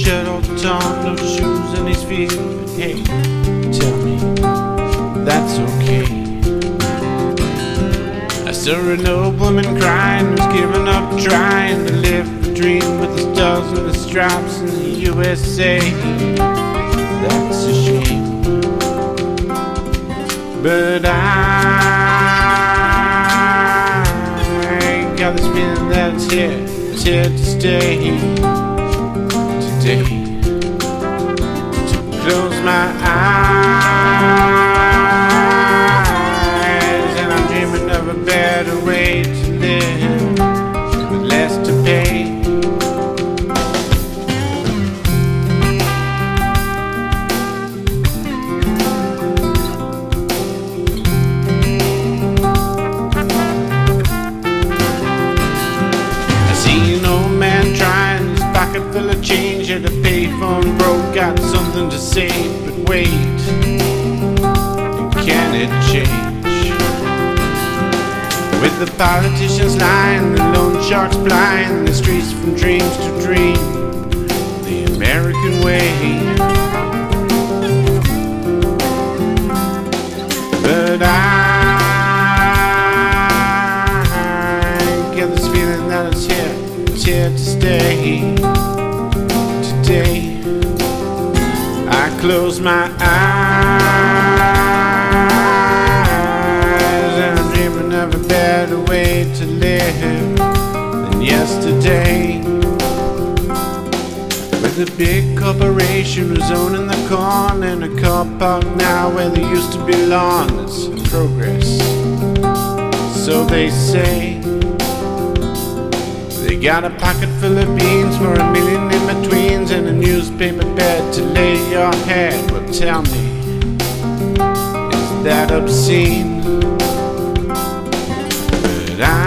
shirt all torn, no shoes on his feet. But hey, tell me, that's okay. I saw an old woman crying, who's giving up trying to live the dream with the stars and the stripes in the USA. That's a shame. But I got this feeling that it's here to stay. Today, to close my eyes, and I'm dreaming of a better way to live, with less to pay. Full of change at a payphone broke, got something to say, but wait, can it change? With the politicians lying, the loan sharks blind, the streets from dreams to dream, the American way. But I get this feeling that it's here to stay. Today, I close my eyes, and I'm dreaming of a better way to live than yesterday. With a big corporation who's owning the corn in a car park now where there used to be lawn. It's progress, so they say. They got a pocket full of beans for $1 million in-betweens and a newspaper bed to lay your head. Well, tell me, is that obscene? But I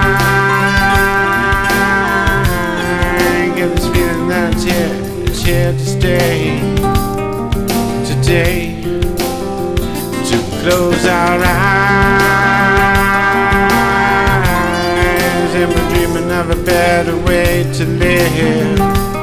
get this feeling that it's here to stay. Today, to close our eyes, and we're dreaming of a better way to live.